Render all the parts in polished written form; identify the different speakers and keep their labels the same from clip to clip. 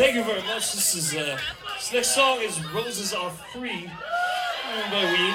Speaker 1: Thank you very much. This next song is "Roses Are Free" by Ween.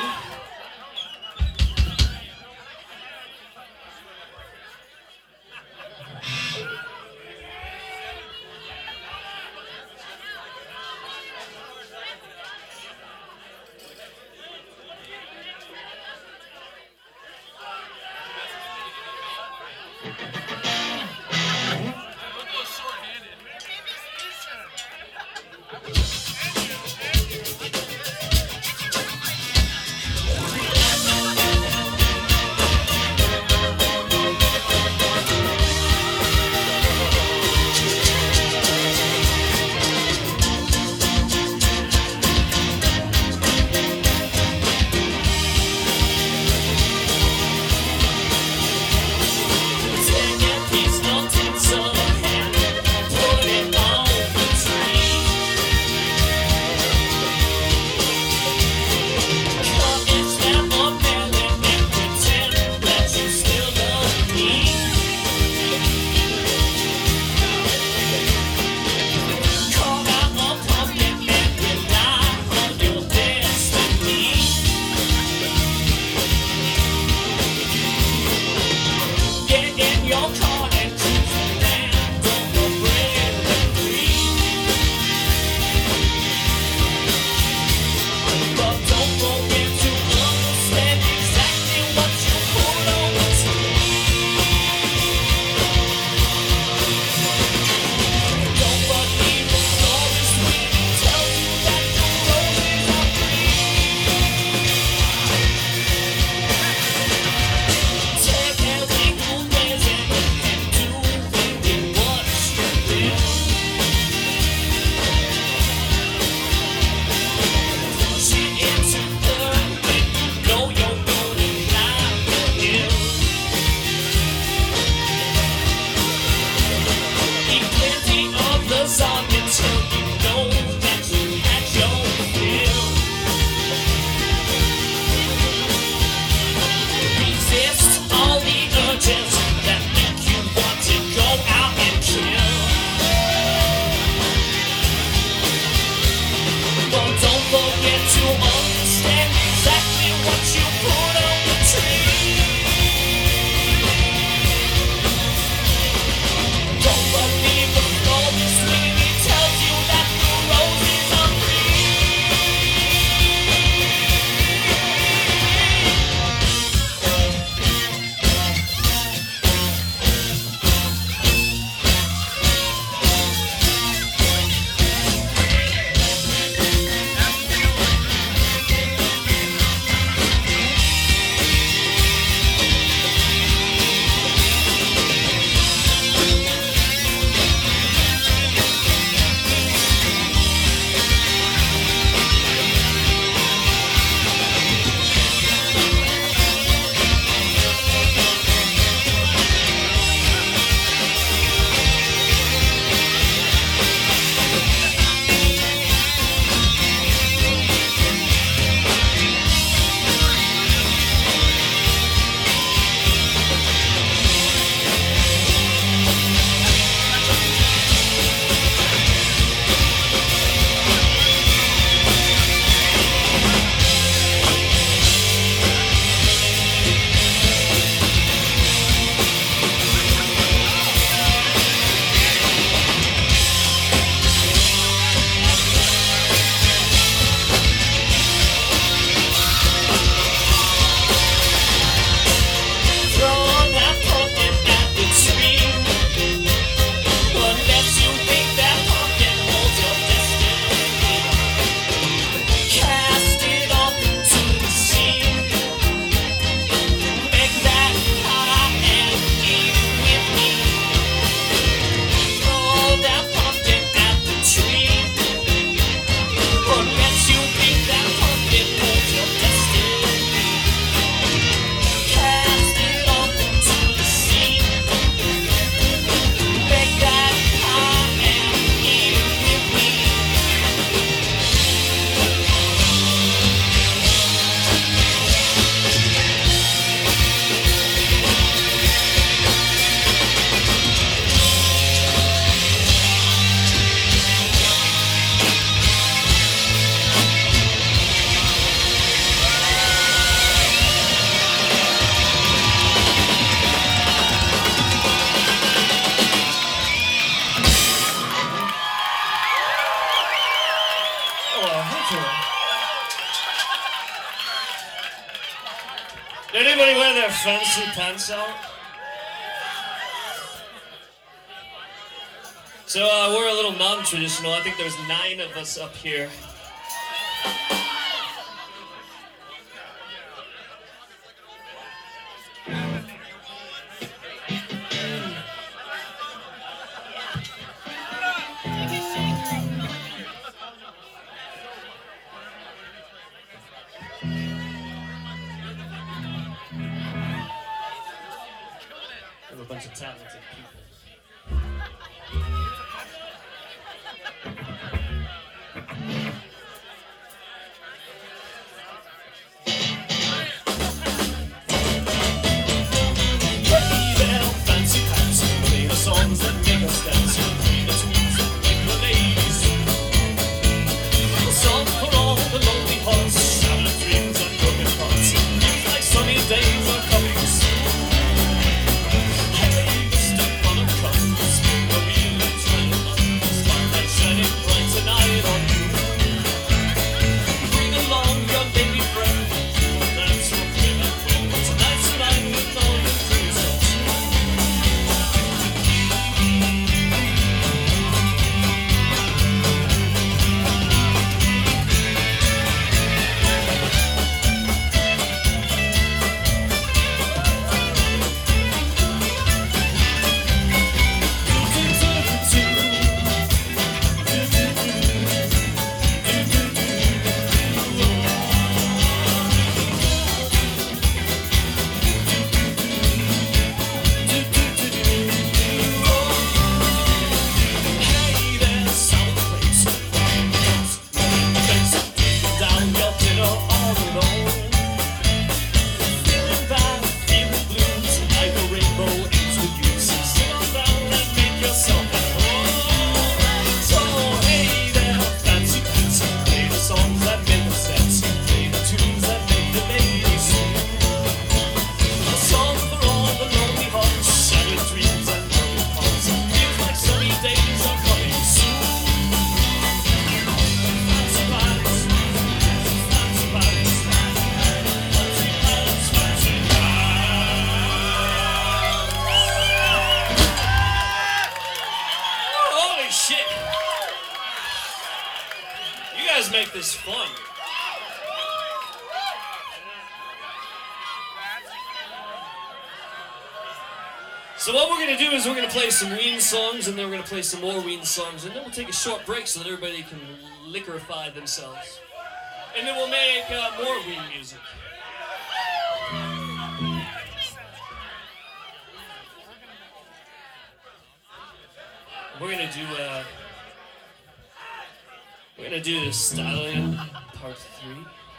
Speaker 1: Did anybody wear their fancy pants out? So we're a little non-traditional. I think there's 9 of us up here. We have a bunch of talented people. Songs that make us dance, play the tunes that make the ladies sing. A song for all the lonely hearts, shattered dreams and broken hearts. Feels like sunny days are coming soon. Hey, step on a compass, the wheel and trail up, spotlight shining bright tonight on you. Bring along your lady friend, we'll dance for thrill and win. Tonight's the night with all the things of you. Shit! You guys make this fun. So what we're going to do is we're going to play some Ween songs, and then we're going to play some more Ween songs, and then we'll take a short break so that everybody can liquorify themselves. And then we'll make more Ween music. We're gonna do the Stallion Part 3.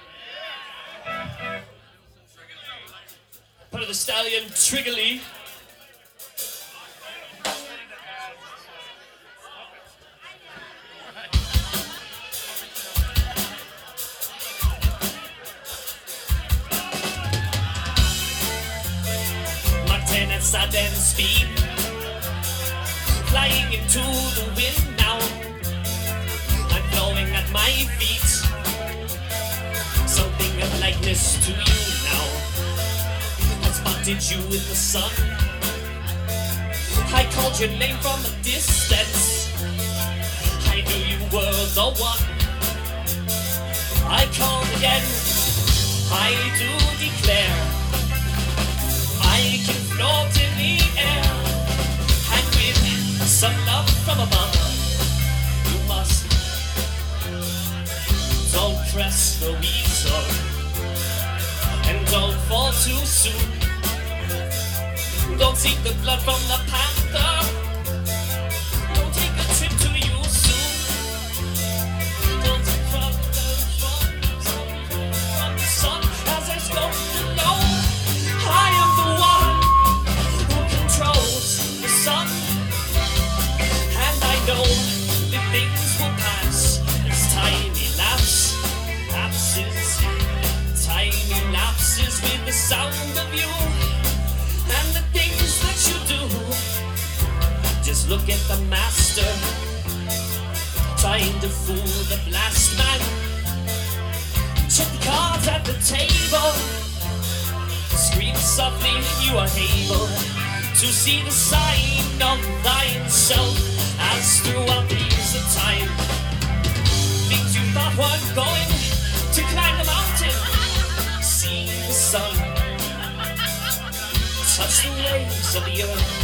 Speaker 1: Part of the Stallion Triggerly. Martin at sudden speed, flying into the wind now. I'm blowing at my feet, something of likeness to you now. I spotted you in the sun, I called your name from a distance. I knew you were the one. I called again, I do declare, I can float in the air. And with some love from above, you must. Don't press the weasel, and don't fall too soon. Don't seek the blood from the panther. Don't take a trip to you soon. Don't take from the sun as I stone below. I am the one who controls the sun, and I know that things will pass. There's tiny lapses with the sound of you and the things that you do. Just look at the master trying to fool the blast man. Check the cards at the table, softly you are able to see the sign of thine self as throughout the years of time. Things you thought weren't going to climb the mountain, see the sun, touch the waves of the earth,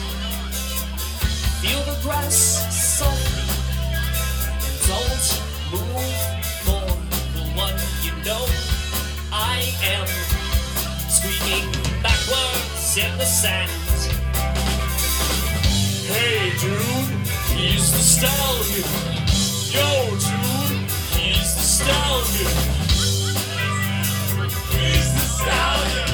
Speaker 1: feel the grass softly, and don't move for the one you know. I am screaming backwards in the sand. Hey dude, he's the stallion. Yo dude, he's the stallion. He's the stallion.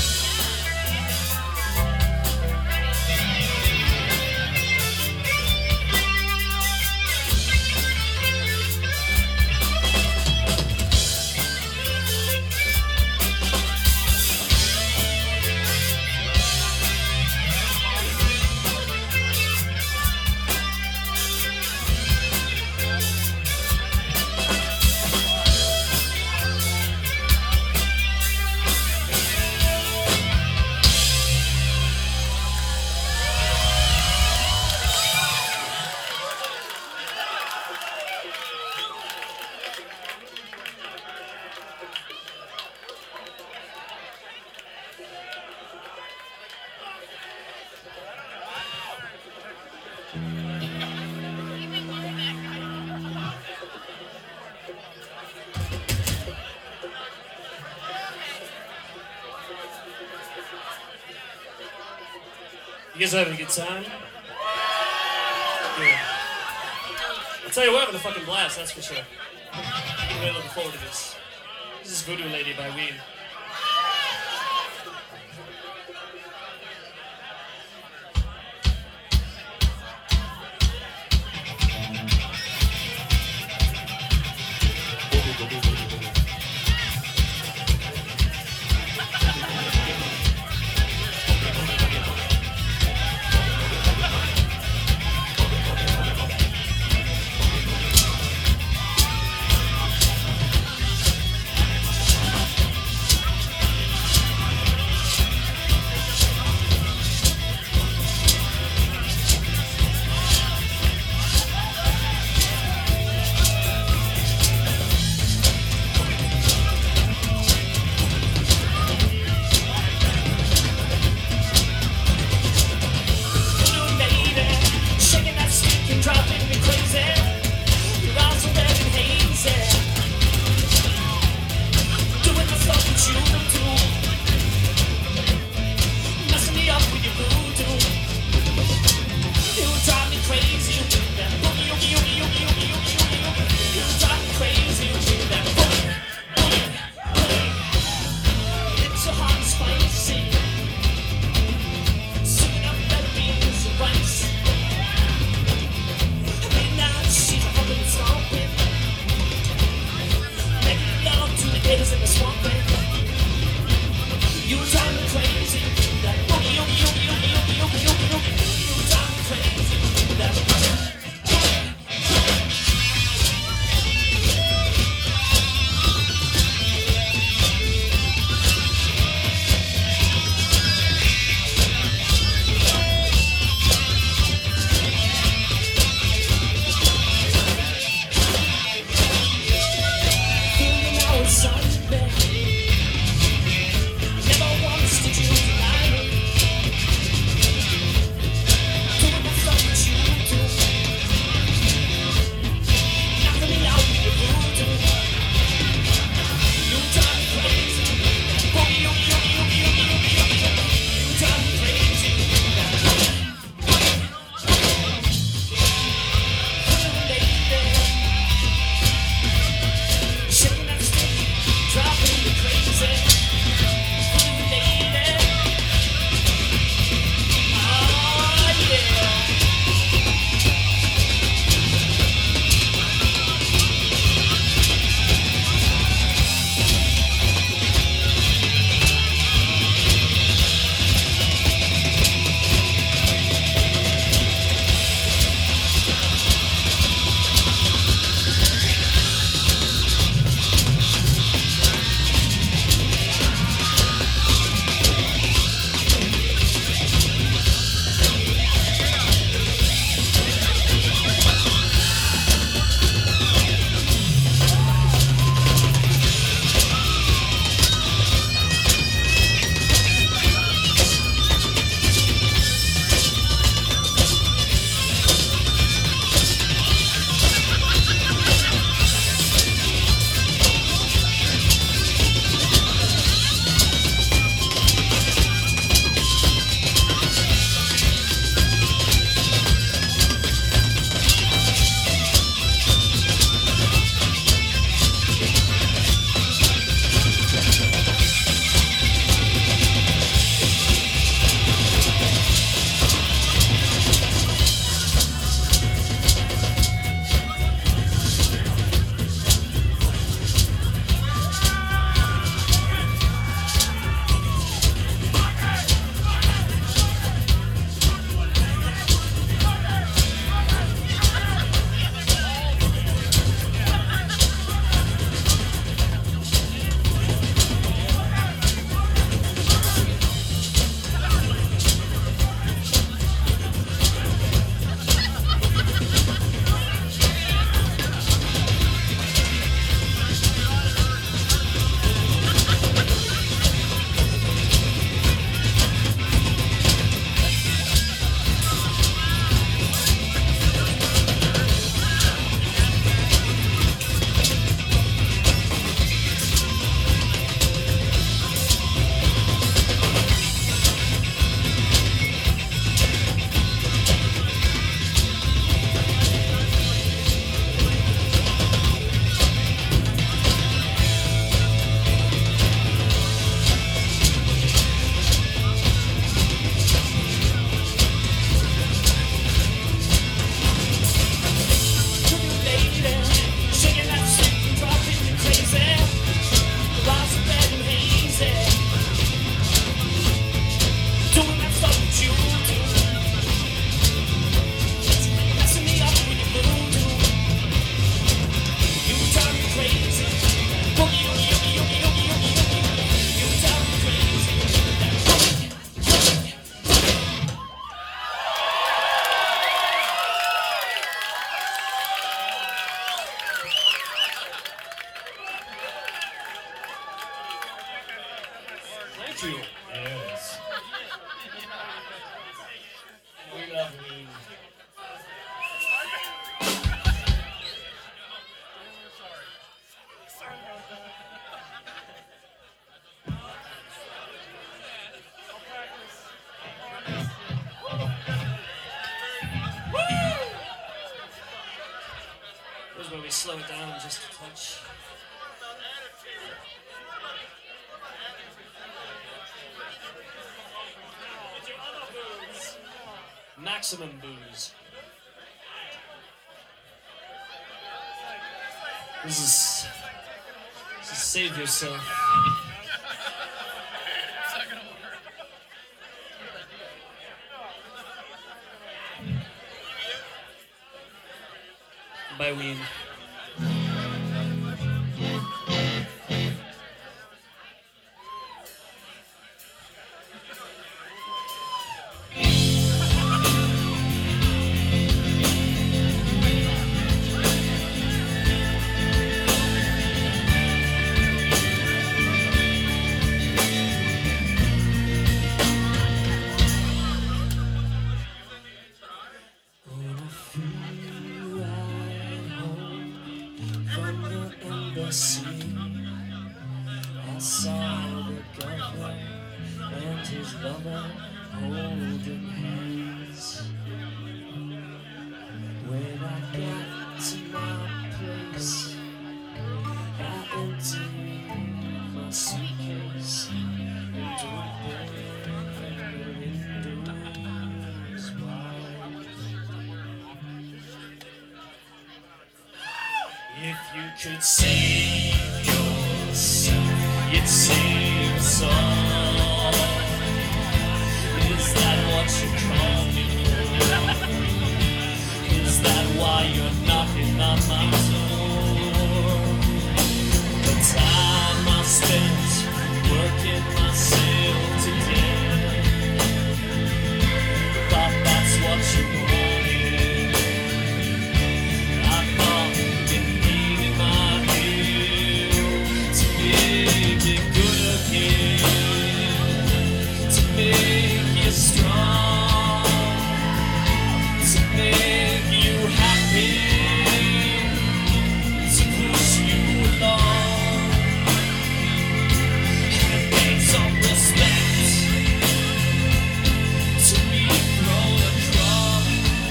Speaker 1: You guys having a good time? Yeah. I'll tell you, we're having a fucking blast, that's for sure. I'm really looking forward to this. This is Voodoo Lady by Ween. Cool.
Speaker 2: Yes.
Speaker 1: We love Ween. Here's where we slow it down just a touch. Maximum booze. This is save yourself. By Ween. I saw the governor and his lover holding hands. When I got to my place, I emptied my suitcase and opened the windows wide. If you could save yourself, you'd save us all. Is that what you're calling for? Is that why you're knocking on my door? The time I spent working myself to death, thought that's what you wanted. I thought it needed my help to make it good again, to make you strong, to make you happy, to push you along, and gain some respect, to be thrown across.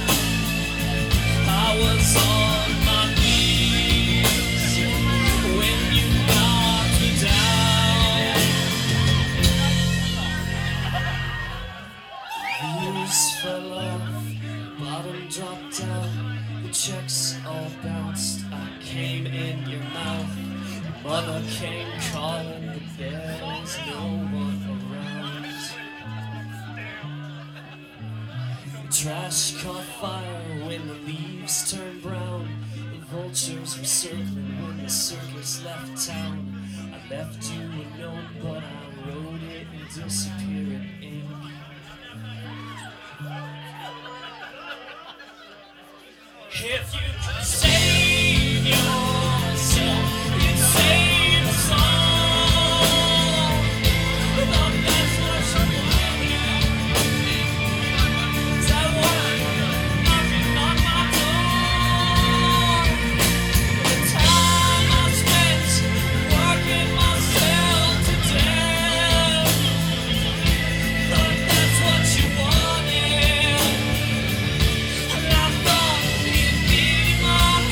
Speaker 1: I was on my knees when you knocked me down. Views fell off, bottom dropped down, the checks all bounced. I came in your mouth, mother came calling, but there was no one around. The trash caught fire when the leaves turned brown. The vultures were circling when the circus left town. I left you a note, but I wrote it in disappearing ink. If you could save yourself, you'd save us all. Thought that's what you wanted. Is that why you're knocking on my door? The time I spent working myself to death, thought that's what you wanted. And I thought it needed my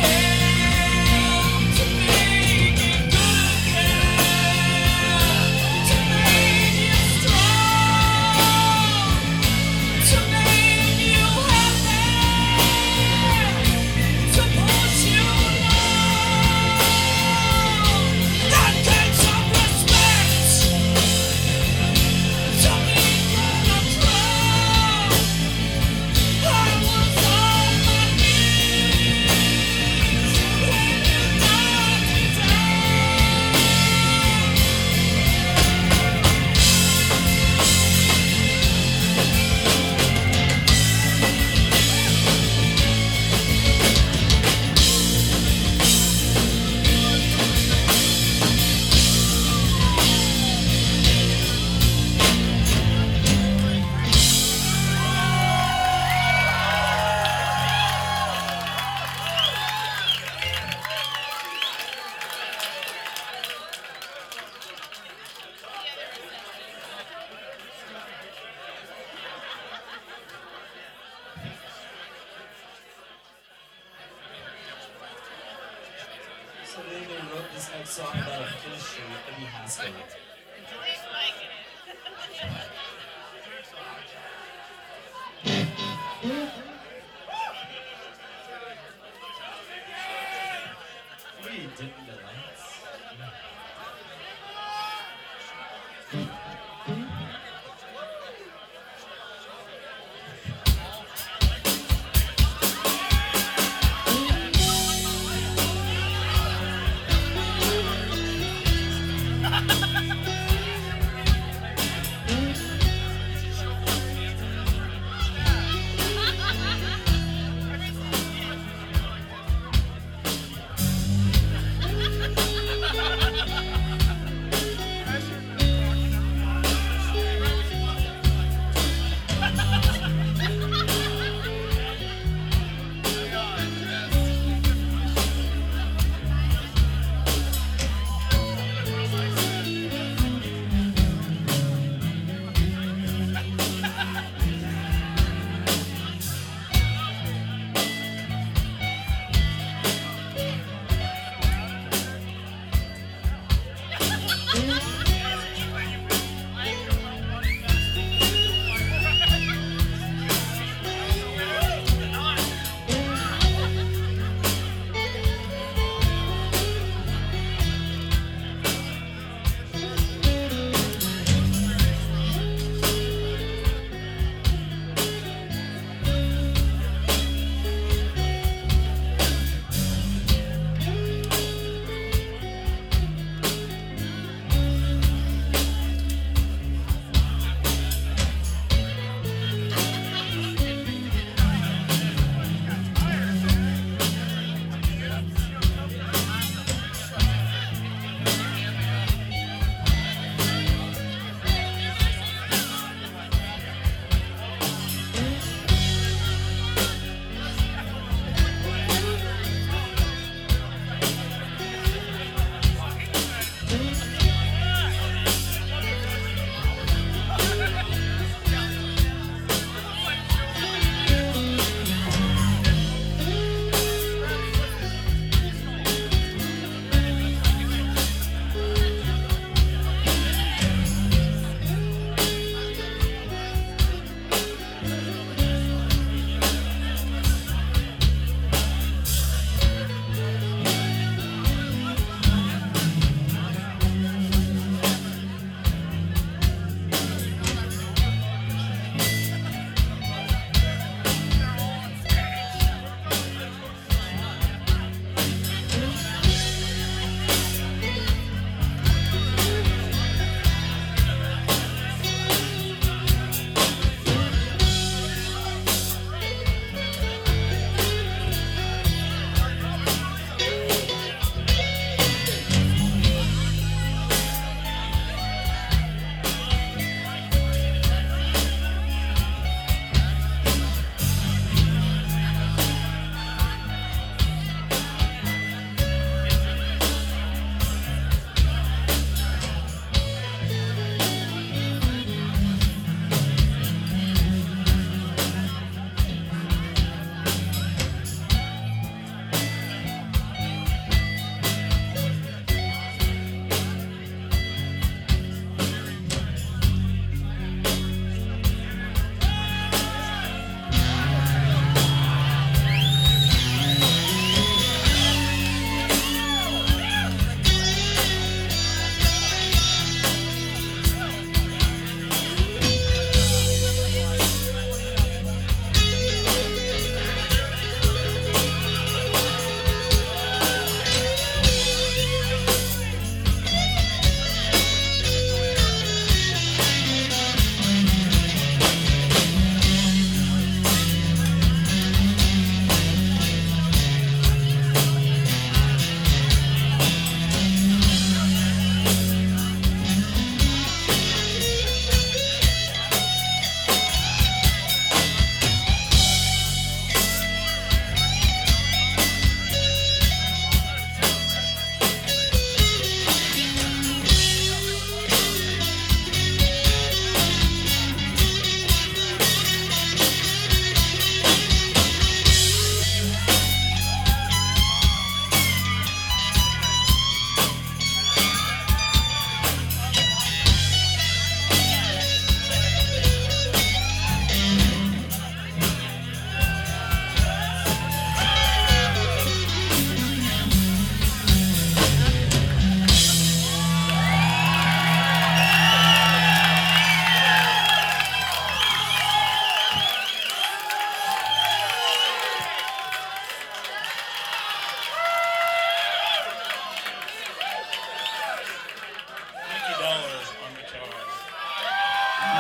Speaker 1: song about a fish or Eddie Haskell. We did the lights.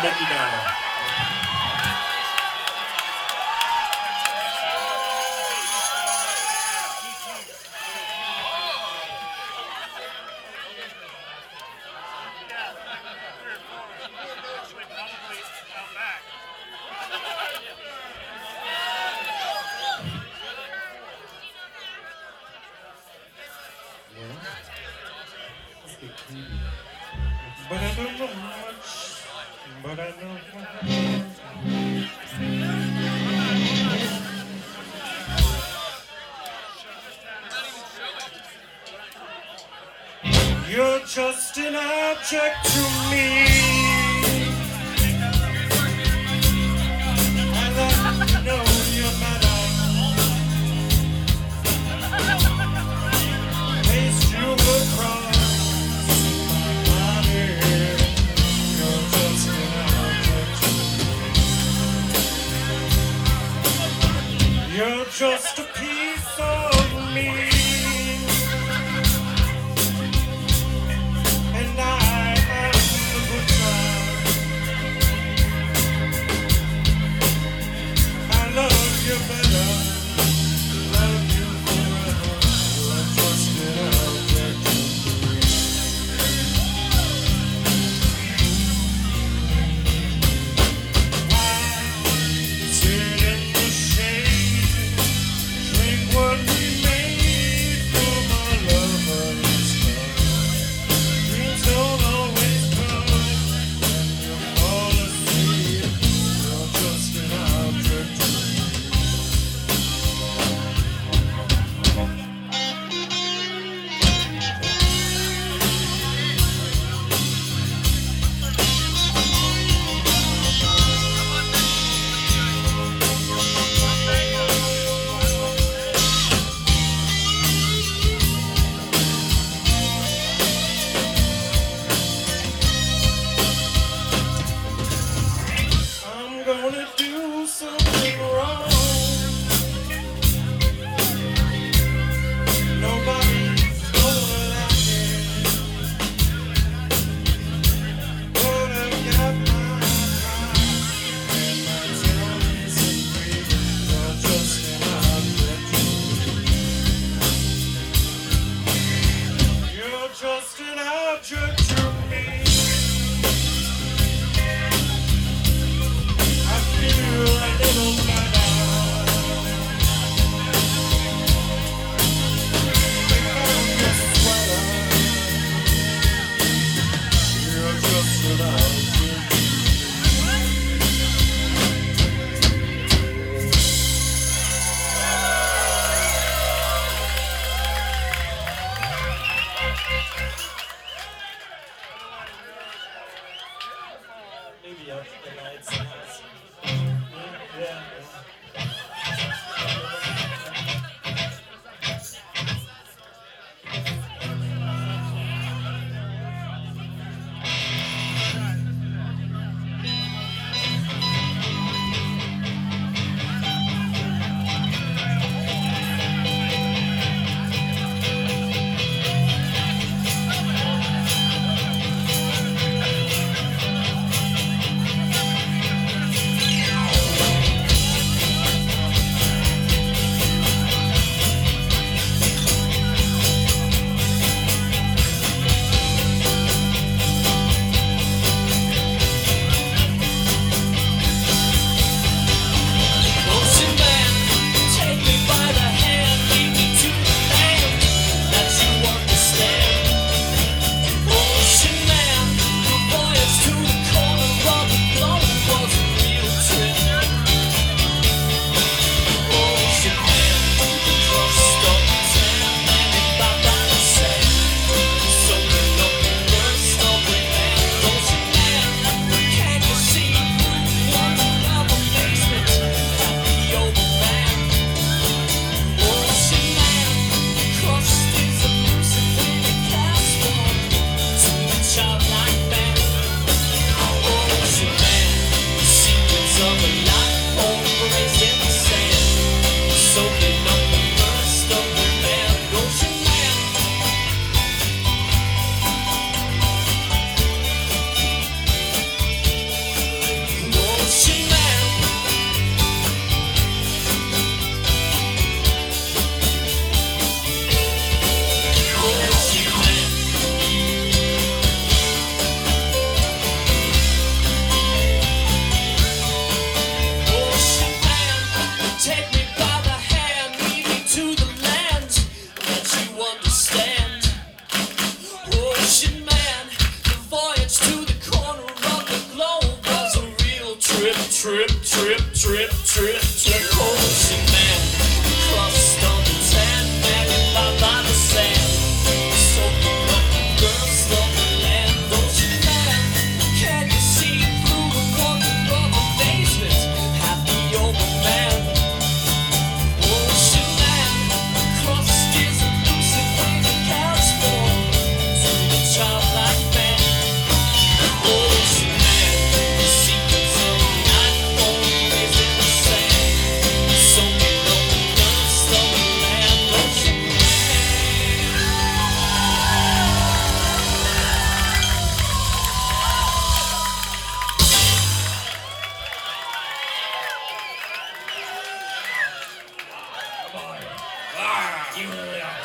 Speaker 2: Mickey Donald. But I don't know much, but I know you're just an object to me. I let you know you're better. Taste you across. You're just a piece of me, and I am a good time. I love you better, love you forever. You're just an object of me. I sit in the shade, drink what we made from our lover's love. Dreams don't always come when you fall asleep. You're just an object of me. I'm gonna do something wrong. Nobody's gonna like it, but I've got my pride and my talents and greed. You're just an object to me. You're just an object to me. I feel a little better. Pick up your sweater. You're just an object. Maybe up the lights. Yeah.
Speaker 1: trip, trip, trip, trip, trip. Ocean man, crust on the tan, man, by the sand. Soaking up girls of the land. Ocean man, can you see through the wonder of amazement? Half the old man. Ocean man, crust is elusive when the cows fall to the childlike man. Ocean man, the secrets of the night always in the sand. Soaking up the dust of the land. Ocean man. You really are.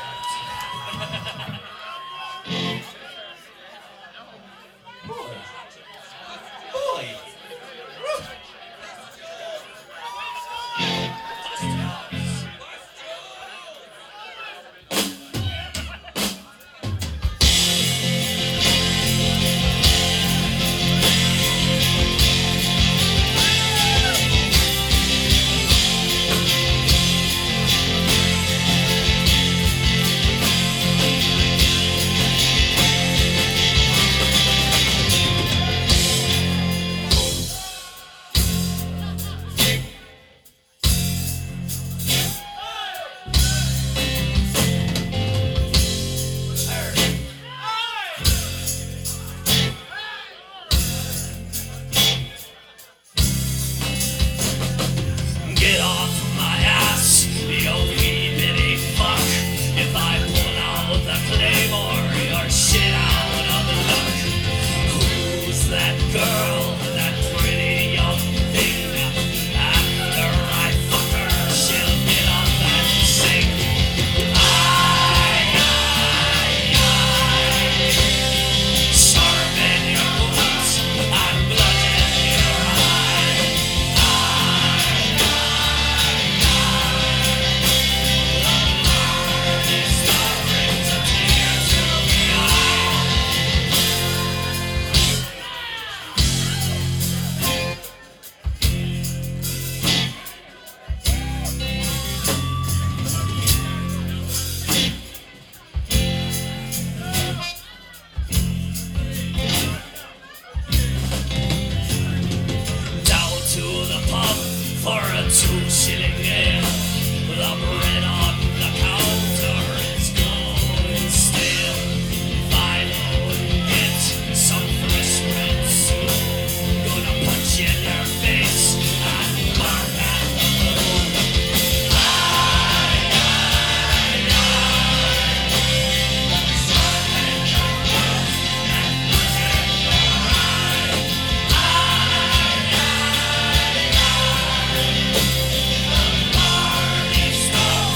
Speaker 1: Boy. Get off my ass, you wee bitty fuck. If I pull out the claymore, you're shit out of luck. Who's that girl, that pretty young thing? After I fuck her, she'll get up and sing. Sharp in your boots, I'm blood in your eye. Down to the pub for a 2-shilling ale. The bread on the counter is going stale. If I don't get some fresh bread soon, gonna punch you in your face and bark at the moon. Party starts.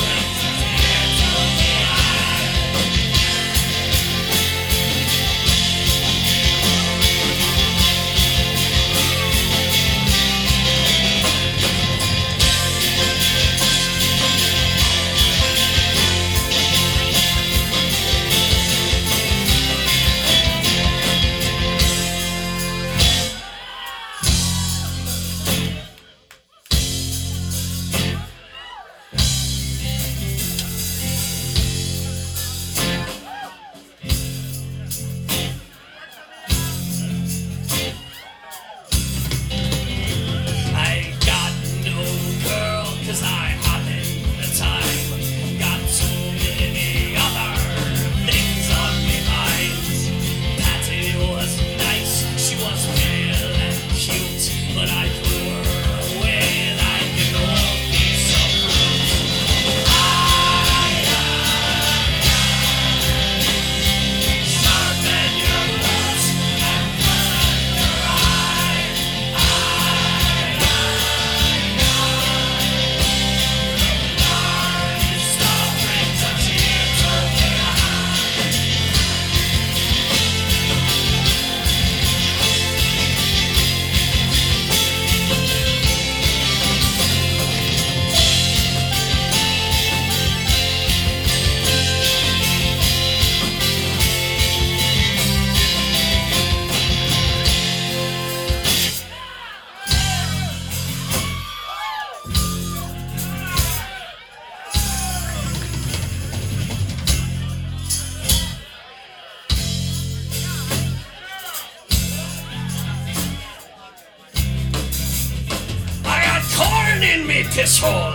Speaker 1: burn in me piss hole.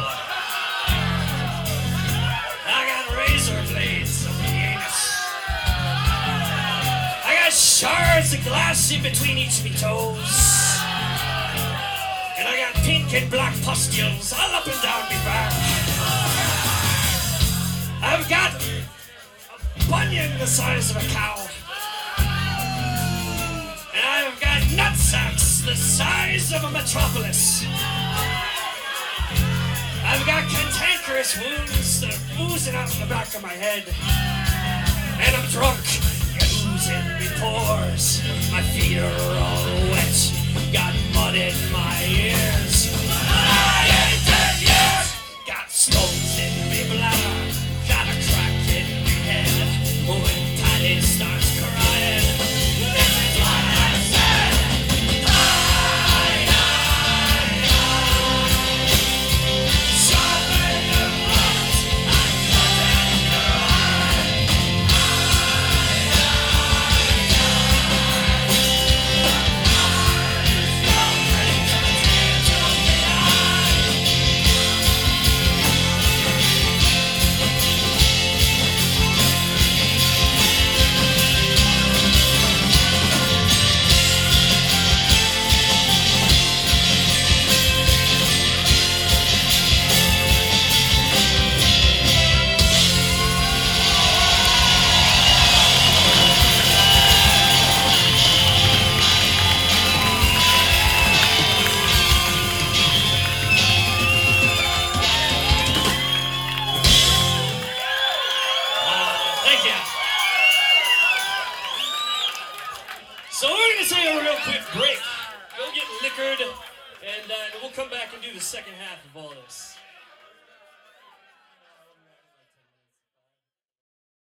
Speaker 1: I got razor blades of the anus. I got shards of glass in between each of me toes. And I got pink and black pustules all up and down me back. I've got a bunion the size of a cow. And I've got nutsacks the size of a metropolis. I've got cantankerous wounds that are oozing out the back of my head. And I'm drunk, oozing me pores. My feet are all wet, got mud in my ears. I ain't dead yet. Got stones in me bladder, got a crack in me head. When Patty starts crying, this is what I said. So we're going to take a real quick break. Go get liquored, and we'll come back and do the second half of all this.